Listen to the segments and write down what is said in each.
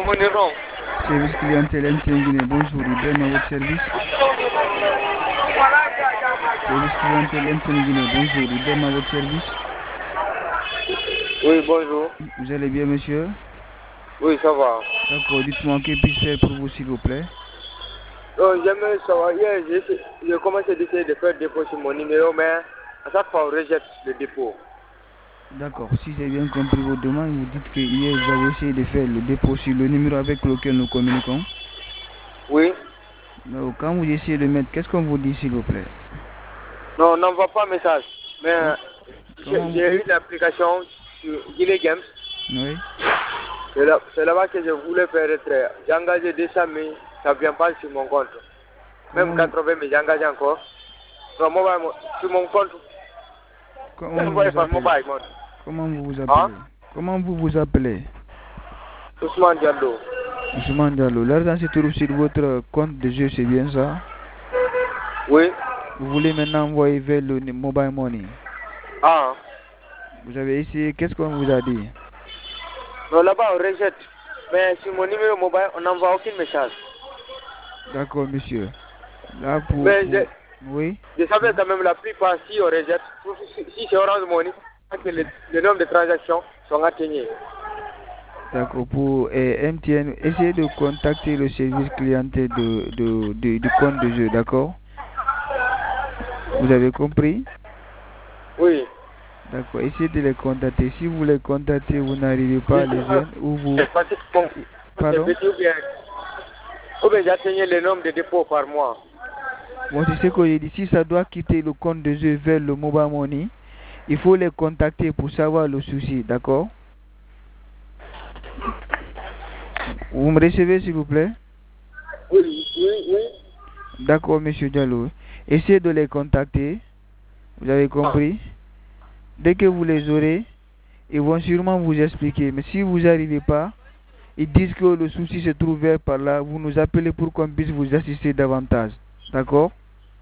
Service clientèle MTN Guinée, bonjour, Ibrahim à votre service. Service clientèle MTN Guinée, bonjour, Ibrahim à votre service. Oui, bonjour. Vous allez bien, monsieur? Oui, ça va. D'accord, dites-moi, que puis-je faire pour vous, s'il vous plaît? J'aimerais savoir, hier, j'ai commencé d'essayer de faire dépôt sur mon numéro, mais à chaque fois, on rejette le dépôt. D'accord, si j'ai bien compris vos demandes, vous dites que hier, vous avez essayé de faire le dépôt sur le numéro avec lequel nous communiquons. Oui. Donc, quand vous essayez de mettre, qu'est-ce qu'on vous dit, s'il vous plaît? Non, on n'envoie pas message. Mais Comment vous... j'ai eu l'application sur Guinée Games. Oui. C'est là-bas que je voulais faire retrait. J'ai engagé 200 000, ça ne vient pas sur mon compte. Même 80 000, j'ai engagé encore. Sur mon compte, Comment vous envoyé vous par appelez? mobile money. Comment vous vous Hein? appelez? Comment vous vous appelez? Ousmane Diallo. Ousmane Diallo. L'argent se trouve sur votre compte de jeu, c'est bien ça? Oui. Vous voulez maintenant envoyer vers le mobile money? Ah. Vous avez essayé, qu'est-ce qu'on vous a dit? Non, là-bas, on rejette. Mais sur mon numéro mobile, on n'envoie aucun message. D'accord, monsieur. Là, oui? Je savais quand même la plupart, si on rejette, si c'est Orange Money, que le nombre de transactions sont atteints. D'accord, pour MTN, essayez de contacter le service clientèle du compte de jeu, d'accord? Vous avez compris? Oui. D'accord, essayez de les contacter. Si vous les contactez, vous n'arrivez pas à les joindre ou vous... Pardon? Ou bien j'atteignais le nombre de dépôts par mois. Bon, c'est ce que j'ai dit. Si ça doit quitter le compte de jeu vers le mobile money, il faut les contacter pour savoir le souci, d'accord? Vous me recevez, s'il vous plaît? Oui. D'accord, monsieur Diallo. Essayez de les contacter. Vous avez compris? Dès que vous les aurez, ils vont sûrement vous expliquer. Mais si vous n'arrivez pas, ils disent que le souci se trouve vers par là. Vous nous appelez pour qu'on puisse vous assister davantage. D'accord?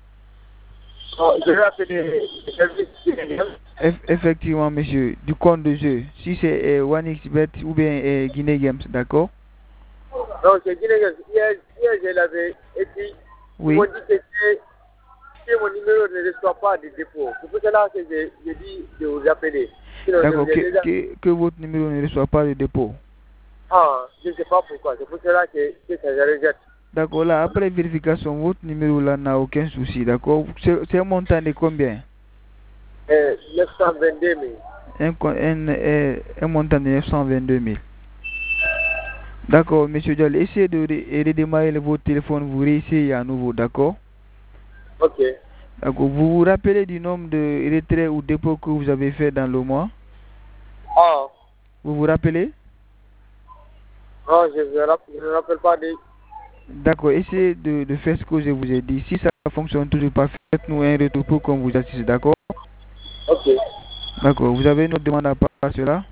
Je vais appeler le service. Effectivement, monsieur, du compte de jeu. Si c'est OneXBet ou bien Guinée Games, d'accord? Non, c'est Guinée Games. Hier, je l'avais écrit. Oui. Ils m'ont dit que mon numéro ne reçoit pas de dépôt. C'est pour cela que j'ai dit de vous appeler. D'accord, que votre numéro ne reçoit pas de dépôt. Ah, je ne sais pas pourquoi. C'est pour cela que ça se rejette. D'accord, là, après vérification, votre numéro là n'a aucun souci, d'accord? C'est un montant de combien? 922 000. Un montant de 922 000. D'accord, monsieur Diallo, essayez de redémarrer votre téléphone, vous réessayez à nouveau, d'accord? Ok. D'accord, vous vous rappelez du nombre de retraits ou dépôts que vous avez fait dans le mois? Ah. Vous vous rappelez? Non, je ne me rappelle pas de... D'accord, essayez de faire ce que je vous ai dit. Si ça fonctionne toujours pas, faites-nous un retour pour qu'on vous assiste, d'accord? Ok. D'accord, vous avez une autre demande à part cela?